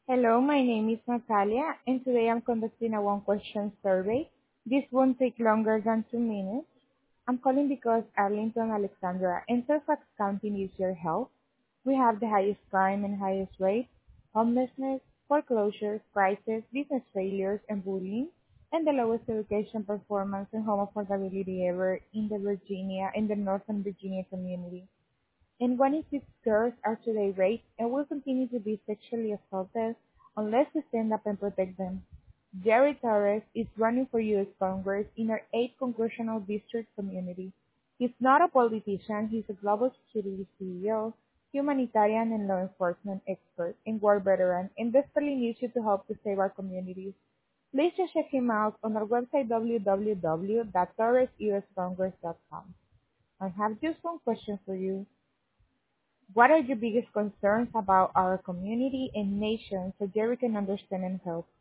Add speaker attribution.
Speaker 1: Hello, my name is Natalia, and today I'm conducting a one-question survey. This won't take longer than 2 minutes. I'm calling because Arlington, Alexandra, and Fairfax County needs your help. We have the highest crime and highest rate, homelessness, foreclosures, crisis, business failures, and bullying, and the lowest education performance and home affordability ever in the Northern Virginia community. And 1 in 6 girls are today raped and will continue to be sexually assaulted unless we stand up and protect them. Jerry Torres is running for U.S. Congress in our 8th congressional district community. He's not a politician, he's a global security CEO, humanitarian and law enforcement expert, and war veteran, and desperately needs you to help to save our communities. Please just check him out on our website www.torresuscongress.com. I have just one question for you. What are your biggest concerns about our community and nation so Jerry can understand and help?